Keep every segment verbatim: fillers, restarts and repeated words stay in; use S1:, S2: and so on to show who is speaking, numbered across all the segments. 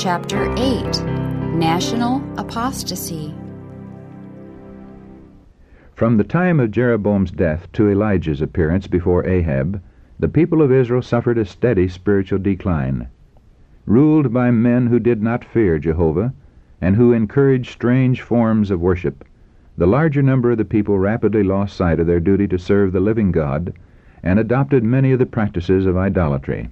S1: Chapter eight, National Apostasy.
S2: From the time of Jeroboam's death to Elijah's appearance before Ahab, the people of Israel suffered a steady spiritual decline. Ruled by men who did not fear Jehovah, and who encouraged strange forms of worship, the larger number of the people rapidly lost sight of their duty to serve the living God, and adopted many of the practices of idolatry.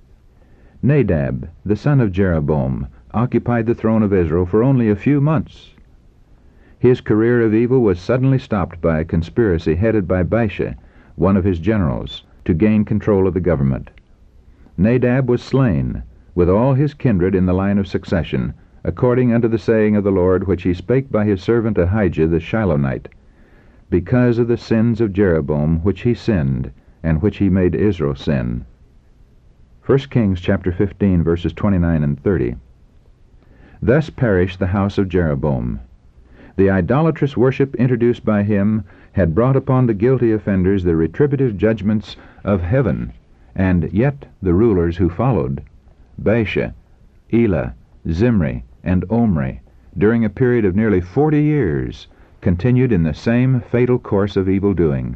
S2: Nadab, the son of Jeroboam, occupied the throne of Israel for only a few months. His career of evil was suddenly stopped by a conspiracy headed by Baasha, one of his generals, to gain control of the government. Nadab was slain, with all his kindred in the line of succession, according unto the saying of the Lord which he spake by his servant Ahijah the Shilonite, because of the sins of Jeroboam which he sinned, and which he made Israel sin. First Kings chapter fifteen, verses twenty-nine and thirty. Thus perished the house of Jeroboam. The idolatrous worship introduced by him had brought upon the guilty offenders the retributive judgments of heaven, and yet the rulers who followed, Baasha, Elah, Zimri, and Omri, during a period of nearly forty years, continued in the same fatal course of evil-doing.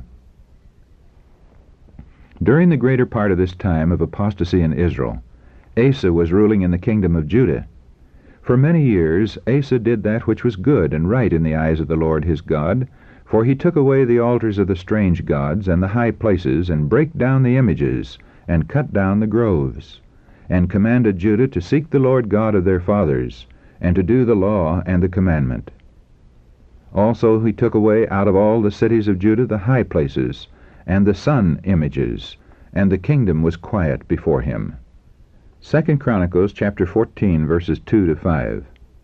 S2: During the greater part of this time of apostasy in Israel, Asa was ruling in the kingdom of Judah. For many years Asa did that which was good and right in the eyes of the Lord his God, for he took away the altars of the strange gods and the high places, and brake down the images, and cut down the groves, and commanded Judah to seek the Lord God of their fathers, and to do the law and the commandment. Also he took away out of all the cities of Judah the high places, and the sun images, and the kingdom was quiet before him. Second Chronicles chapter fourteen, verses two to five.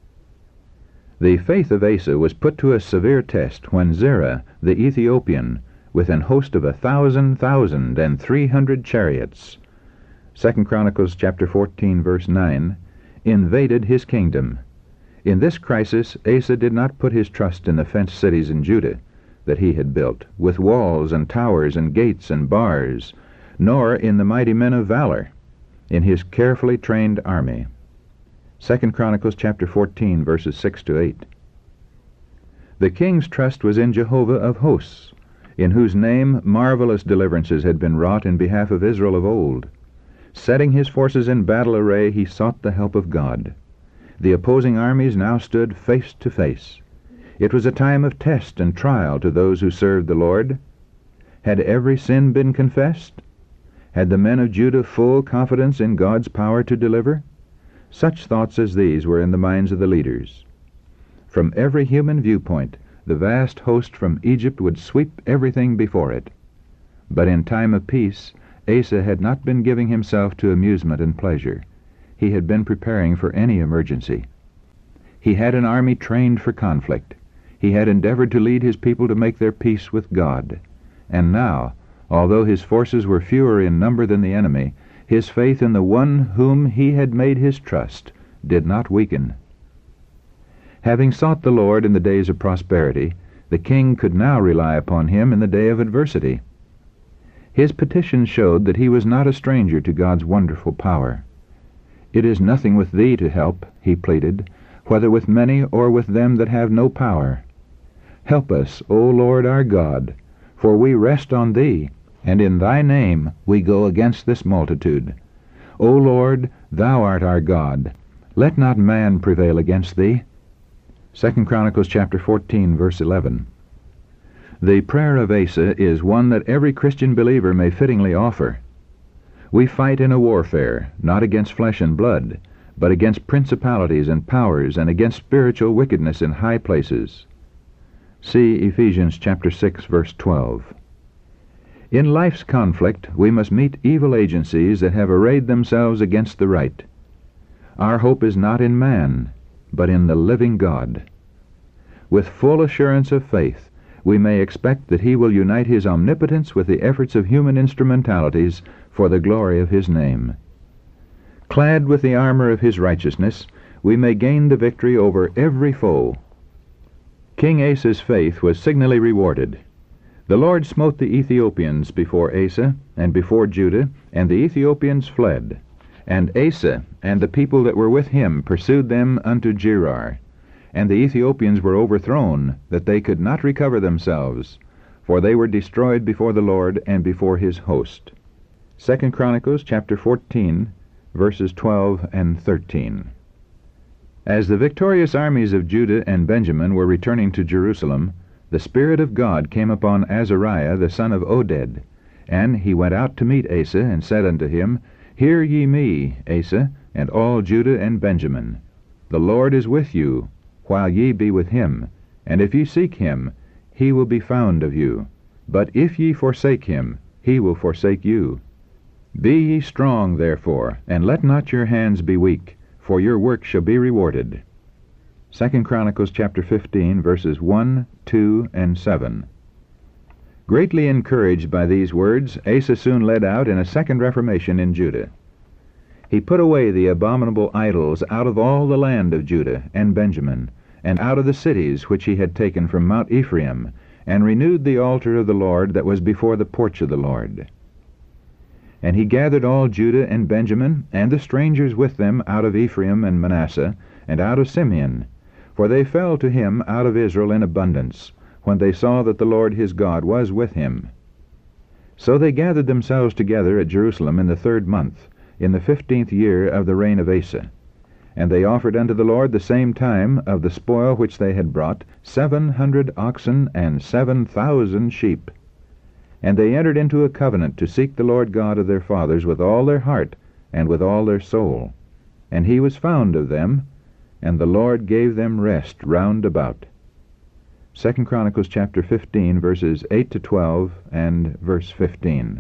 S2: The faith of Asa was put to a severe test when Zerah the Ethiopian, with an host of a thousand thousand and three hundred chariots, Second Chronicles chapter fourteen, verse nine, invaded his kingdom. In this crisis Asa did not put his trust in the fenced cities in Judah that he had built, with walls and towers and gates and bars, nor in the mighty men of valor, in his carefully trained army. Second Chronicles chapter fourteen, verses six to eight. The king's trust was in Jehovah of hosts, in whose name marvelous deliverances had been wrought in behalf of Israel of old. Setting his forces in battle array, he sought the help of God. The opposing armies now stood face to face. It was a time of test and trial to those who served the Lord. Had every sin been confessed? Had the men of Judah full confidence in God's power to deliver? Such thoughts as these were in the minds of the leaders. From every human viewpoint, the vast host from Egypt would sweep everything before it. But in time of peace, Asa had not been giving himself to amusement and pleasure. He had been preparing for any emergency. He had an army trained for conflict. He had endeavored to lead his people to make their peace with God. And now, although his forces were fewer in number than the enemy, his faith in the one whom he had made his trust did not weaken. Having sought the Lord in the days of prosperity, the king could now rely upon him in the day of adversity. His petition showed that he was not a stranger to God's wonderful power. "It is nothing with thee to help," he pleaded, "whether with many or with them that have no power. Help us, O Lord our God, for we rest on thee, and in thy name we go against this multitude. O Lord, thou art our God. Let not man prevail against thee." Second Chronicles chapter fourteen, verse eleven. The prayer of Asa is one that every Christian believer may fittingly offer. We fight in a warfare, not against flesh and blood, but against principalities and powers, and against spiritual wickedness in high places. See Ephesians chapter six, verse twelve. In life's conflict, we must meet evil agencies that have arrayed themselves against the right. Our hope is not in man, but in the living God. With full assurance of faith, we may expect that he will unite his omnipotence with the efforts of human instrumentalities for the glory of his name. Clad with the armor of his righteousness, we may gain the victory over every foe. King Asa's faith was signally rewarded. The Lord smote the Ethiopians before Asa and before Judah, and the Ethiopians fled. And Asa and the people that were with him pursued them unto Gerar. And the Ethiopians were overthrown, that they could not recover themselves, for they were destroyed before the Lord and before his host. Second Chronicles chapter fourteen, verses twelve and thirteen. As the victorious armies of Judah and Benjamin were returning to Jerusalem, the Spirit of God came upon Azariah the son of Oded, and he went out to meet Asa, and said unto him, Hear ye me, Asa, and all Judah and Benjamin. The Lord is with you, while ye be with him, and if ye seek him, he will be found of you. But if ye forsake him, he will forsake you. Be ye strong, therefore, and let not your hands be weak, for your work shall be rewarded. Second Chronicles chapter fifteen, verses one, two, and seven. Greatly encouraged by these words, Asa soon led out in a second reformation in Judah. He put away the abominable idols out of all the land of Judah and Benjamin, and out of the cities which he had taken from Mount Ephraim, and renewed the altar of the Lord that was before the porch of the Lord. And he gathered all Judah and Benjamin, and the strangers with them out of Ephraim and Manasseh, and out of Simeon, for they fell to him out of Israel in abundance, when they saw that the Lord his God was with him. So they gathered themselves together at Jerusalem in the third month, in the fifteenth year of the reign of Asa. And they offered unto the Lord the same time of the spoil which they had brought, seven hundred oxen and seven thousand sheep. And they entered into a covenant to seek the Lord God of their fathers with all their heart and with all their soul. And he was found of them, and the Lord gave them rest round about. Second Chronicles chapter fifteen, verses eight to twelve, and verse fifteen.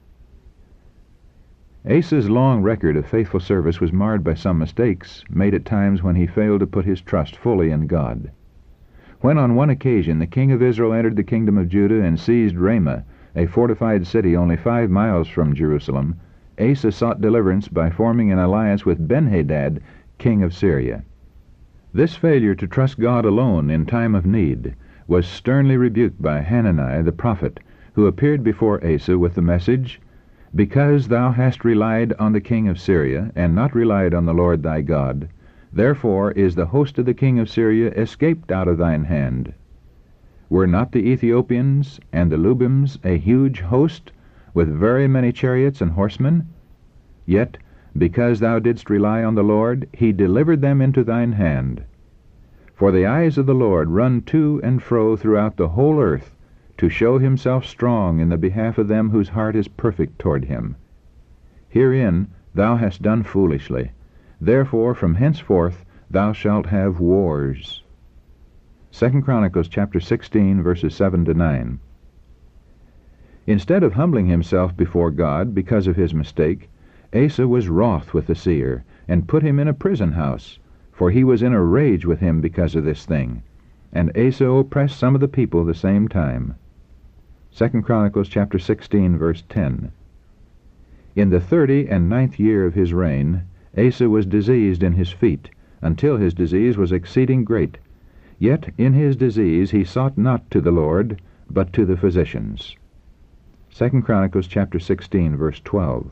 S2: Asa's long record of faithful service was marred by some mistakes, made at times when he failed to put his trust fully in God. When on one occasion the king of Israel entered the kingdom of Judah and seized Ramah, a fortified city only five miles from Jerusalem, Asa sought deliverance by forming an alliance with Benhadad, king of Syria. This failure to trust God alone in time of need was sternly rebuked by Hanani the prophet, who appeared before Asa with the message, Because thou hast relied on the king of Syria, and not relied on the Lord thy God, therefore is the host of the king of Syria escaped out of thine hand. Were not the Ethiopians and the Lubims a huge host, with very many chariots and horsemen? Yet, because thou didst rely on the Lord, he delivered them into thine hand. For the eyes of the Lord run to and fro throughout the whole earth, to show himself strong in the behalf of them whose heart is perfect toward him. Herein thou hast done foolishly. Therefore from henceforth thou shalt have wars. Second Chronicles chapter sixteen, verses seven to nine. Instead of humbling himself before God because of his mistake, Asa was wroth with the seer, and put him in a prison house, for he was in a rage with him because of this thing. And Asa oppressed some of the people the same time. Second Chronicles chapter sixteen, verse ten. In the thirty and ninth year of his reign, Asa was diseased in his feet, until his disease was exceeding great. Yet in his disease he sought not to the Lord, but to the physicians. Second Chronicles chapter sixteen, verse twelve.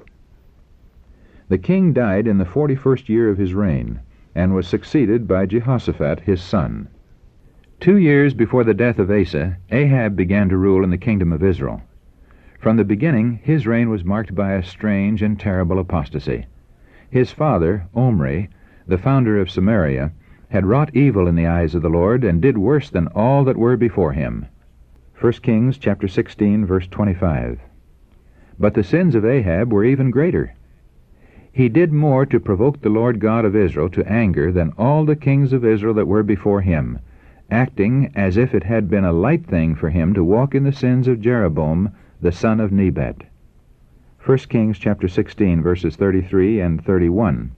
S2: The king died in the forty-first year of his reign, and was succeeded by Jehoshaphat his son. Two years before the death of Asa, Ahab began to rule in the kingdom of Israel. From the beginning, his reign was marked by a strange and terrible apostasy. His father, Omri, the founder of Samaria, had wrought evil in the eyes of the Lord, and did worse than all that were before him. First Kings chapter sixteen, verse twenty-five. But the sins of Ahab were even greater. He did more to provoke the Lord God of Israel to anger than all the kings of Israel that were before him, acting as if it had been a light thing for him to walk in the sins of Jeroboam, the son of Nebat. First Kings chapter sixteen, verses thirty-three and thirty-one.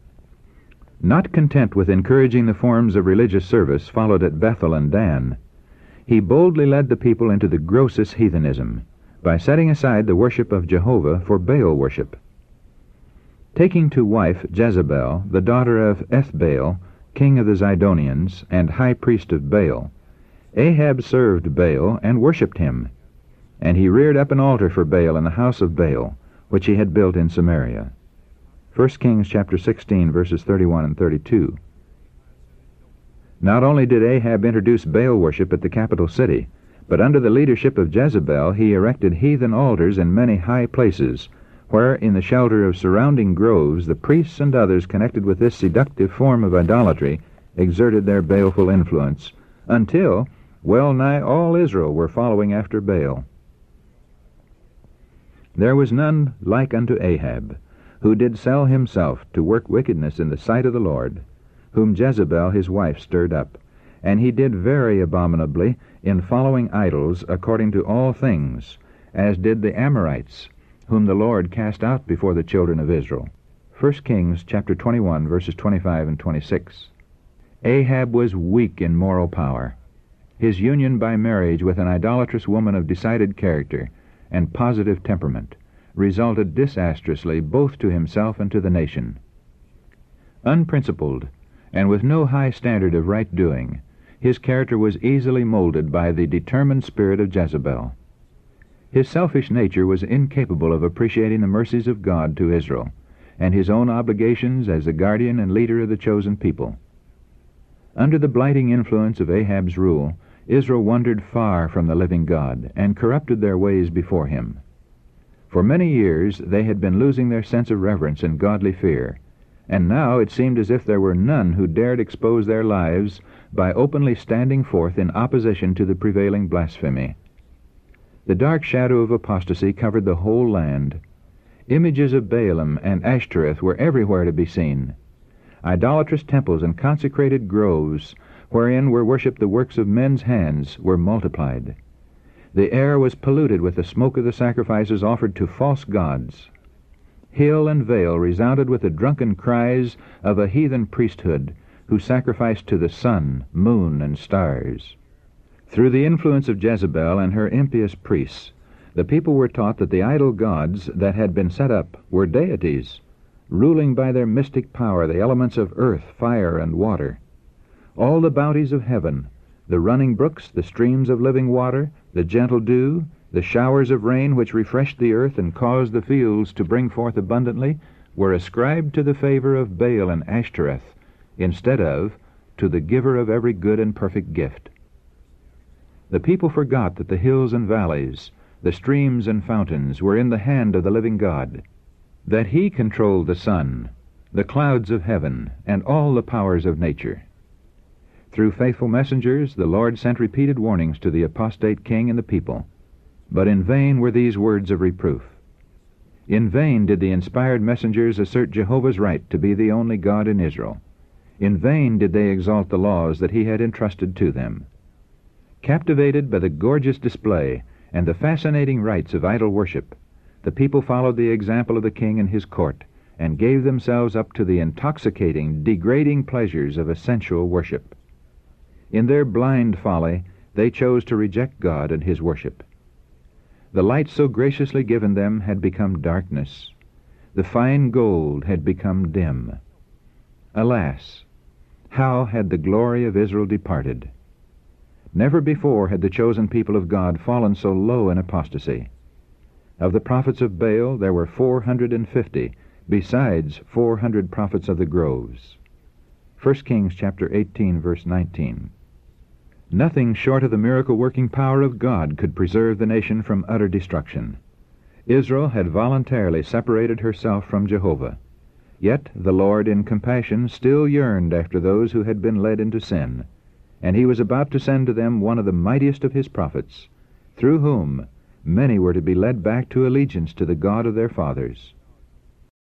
S2: Not content with encouraging the forms of religious service followed at Bethel and Dan, he boldly led the people into the grossest heathenism, by setting aside the worship of Jehovah for Baal worship. Taking to wife Jezebel, the daughter of Ethbaal, king of the Zidonians, and high priest of Baal, Ahab served Baal and worshipped him, and he reared up an altar for Baal in the house of Baal, which he had built in Samaria. First Kings chapter sixteen, verses thirty-one and thirty-two. Not only did Ahab introduce Baal worship at the capital city, but under the leadership of Jezebel he erected heathen altars in many high places, where, in the shelter of surrounding groves, the priests and others connected with this seductive form of idolatry exerted their baleful influence, until well nigh all Israel were following after Baal. There was none like unto Ahab, who did sell himself to work wickedness in the sight of the Lord, whom Jezebel his wife stirred up, and he did very abominably in following idols according to all things, as did the Amorites, whom the Lord cast out before the children of Israel. First Kings chapter twenty-one, verses twenty-five and twenty-six. Ahab was weak in moral power. His union by marriage with an idolatrous woman of decided character and positive temperament resulted disastrously both to himself and to the nation. Unprincipled, and with no high standard of right doing, his character was easily molded by the determined spirit of Jezebel. His selfish nature was incapable of appreciating the mercies of God to Israel, and his own obligations as the guardian and leader of the chosen people. Under the blighting influence of Ahab's rule, Israel wandered far from the living God, and corrupted their ways before him. For many years they had been losing their sense of reverence and godly fear, and now it seemed as if there were none who dared expose their lives by openly standing forth in opposition to the prevailing blasphemy. The dark shadow of apostasy covered the whole land. Images of Baalim and Ashtoreth were everywhere to be seen. Idolatrous temples and consecrated groves, wherein were worshipped the works of men's hands, were multiplied. The air was polluted with the smoke of the sacrifices offered to false gods. Hill and vale resounded with the drunken cries of a heathen priesthood who sacrificed to the sun, moon, and stars. Through the influence of Jezebel and her impious priests, the people were taught that the idol gods that had been set up were deities, ruling by their mystic power the elements of earth, fire, and water. All the bounties of heaven, the running brooks, the streams of living water, the gentle dew, the showers of rain which refreshed the earth and caused the fields to bring forth abundantly, were ascribed to the favor of Baal and Ashtoreth, instead of to the giver of every good and perfect gift. The people forgot that the hills and valleys, the streams and fountains were in the hand of the living God, that he controlled the sun, the clouds of heaven, and all the powers of nature. Through faithful messengers the Lord sent repeated warnings to the apostate king and the people, but in vain were these words of reproof. In vain did the inspired messengers assert Jehovah's right to be the only God in Israel. In vain did they exalt the laws that he had entrusted to them. Captivated by the gorgeous display and the fascinating rites of idol worship, the people followed the example of the king and his court, and gave themselves up to the intoxicating, degrading pleasures of a sensual worship. In their blind folly, they chose to reject God and his worship. The light so graciously given them had become darkness. The fine gold had become dim. Alas, how had the glory of Israel departed? Never before had the chosen people of God fallen so low in apostasy. Of the prophets of Baal there were four hundred and fifty, besides four hundred prophets of the groves. First Kings chapter eighteen, verse nineteen. Nothing short of the miracle-working power of God could preserve the nation from utter destruction. Israel had voluntarily separated herself from Jehovah. Yet the Lord in compassion still yearned after those who had been led into sin, and he was about to send to them one of the mightiest of his prophets, through whom many were to be led back to allegiance to the God of their fathers.